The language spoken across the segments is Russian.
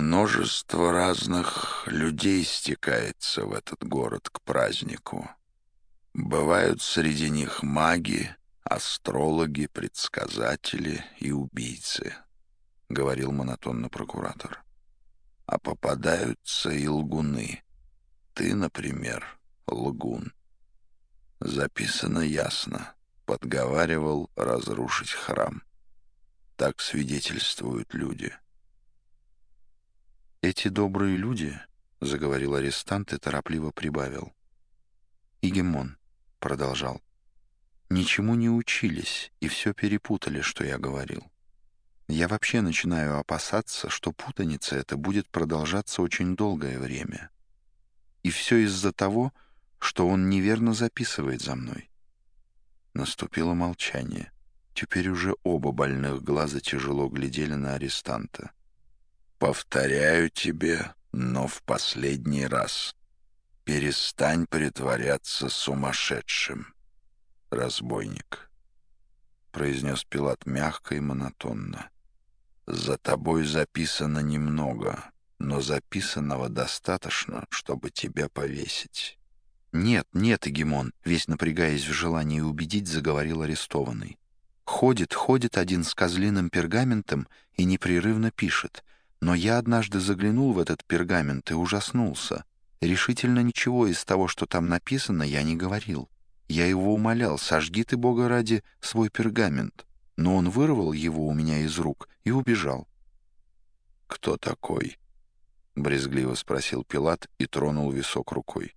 Множество разных людей стекается в этот город к празднику. Бывают среди них маги, астрологи, предсказатели и убийцы, — говорил монотонно прокуратор. А попадаются и лгуны. Ты, например, лгун. Записано ясно. Подговаривал разрушить храм. Так свидетельствуют люди. «Эти добрые люди, — заговорил арестант и торопливо прибавил, — Игемон, — продолжал, — ничему не учились и все перепутали, что я говорил. Я вообще начинаю опасаться, что путаница эта будет продолжаться очень долгое время. И все из-за того, что он неверно записывает за мной». Наступило молчание. Теперь уже оба больных глаза тяжело глядели на арестанта. «Повторяю тебе, но в последний раз. Перестань притворяться сумасшедшим, разбойник», — произнес Пилат мягко и монотонно. «За тобой записано немного, но записанного достаточно, чтобы тебя повесить». «Нет, нет, Эгемон», — весь напрягаясь в желании убедить, заговорил арестованный. Ходит один с козлиным пергаментом и непрерывно пишет. Но я однажды заглянул в этот пергамент и ужаснулся. Решительно ничего из того, что там написано, я не говорил. Я его умолял: сожги ты, Бога ради, свой пергамент. Но он вырвал его у меня из рук и убежал. «Кто такой?» — брезгливо спросил Пилат и тронул висок рукой.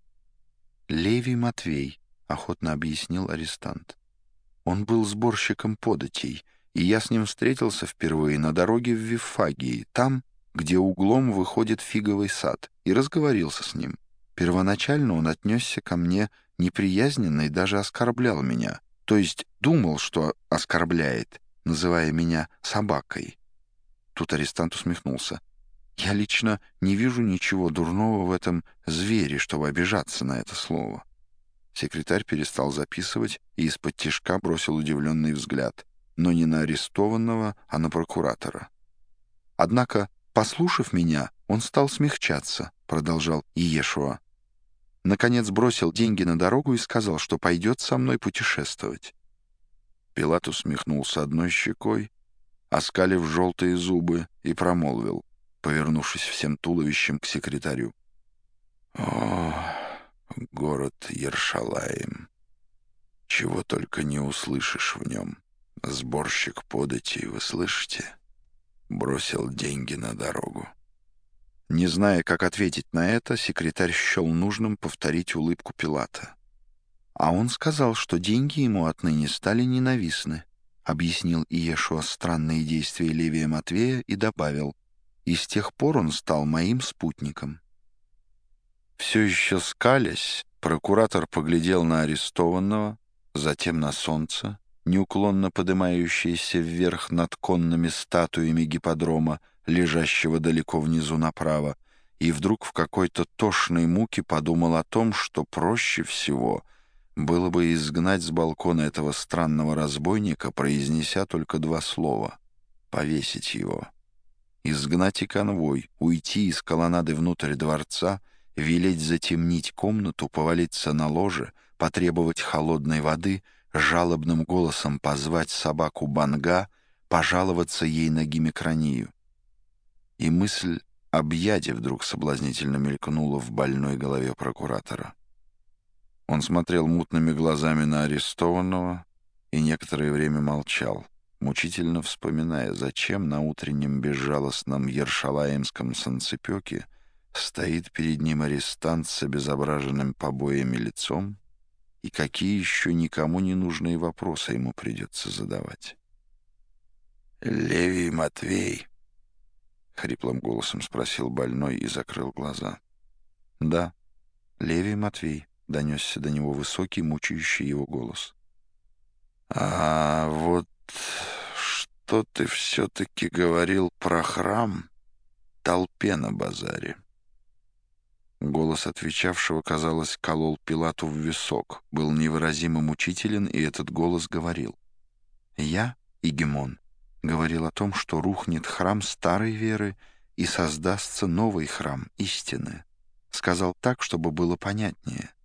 «Левий Матвей», — охотно объяснил арестант. «Он был сборщиком податей, и я с ним встретился впервые на дороге в Виффагии, там, где углом выходит фиговый сад, и разговорился с ним. Первоначально он отнесся ко мне неприязненно и даже оскорблял меня, то есть думал, что оскорбляет, называя меня собакой». Тут арестант усмехнулся. «Я лично не вижу ничего дурного в этом звере, чтобы обижаться на это слово». Секретарь перестал записывать и из-под тишка бросил удивленный взгляд, но не на арестованного, а на прокуратора. «Однако, послушав меня, он стал смягчаться», — продолжал Иешуа. «Наконец бросил деньги на дорогу и сказал, что пойдет со мной путешествовать». Пилат усмехнулся одной щекой, оскалив желтые зубы, и промолвил, повернувшись всем туловищем к секретарю: «О, город Ершалаим! Чего только не услышишь в нем. Сборщик податей, вы слышите? Бросил деньги на дорогу». Не зная, как ответить на это, секретарь счел нужным повторить улыбку Пилата. «А он сказал, что деньги ему отныне стали ненавистны», — объяснил Иешуа странные действия Левия Матвея и добавил: «И с тех пор он стал моим спутником». Все еще скалясь, прокуратор поглядел на арестованного, затем на солнце, неуклонно поднимающееся вверх над конными статуями гипподрома, лежащего далеко внизу направо, и вдруг в какой-то тошной муке подумал о том, что проще всего было бы изгнать с балкона этого странного разбойника, произнеся только два слова — повесить его. Изгнать и конвой, уйти из колоннады внутрь дворца, велеть затемнить комнату, повалиться на ложе, потребовать холодной воды, жалобным голосом позвать собаку Банга, пожаловаться ей на гемикронию. И мысль об яде вдруг соблазнительно мелькнула в больной голове прокуратора. Он смотрел мутными глазами на арестованного и некоторое время молчал, мучительно вспоминая, зачем на утреннем безжалостном ершалаимском санцепёке стоит перед ним арестант с обезображенным побоями лицом и какие еще никому не нужные вопросы ему придется задавать. «Левий Матвей?» — хриплым голосом спросил больной и закрыл глаза. «Да, Левий Матвей», — донесся до него высокий, мучающий его голос. «А вот что ты все-таки говорил про храм толпе на базаре?» Голос отвечавшего, казалось, колол Пилату в висок, был невыразимо мучителен, и этот голос говорил: «Я, Игемон, говорил о том, что рухнет храм старой веры и создастся новый храм истины. Сказал так, чтобы было понятнее.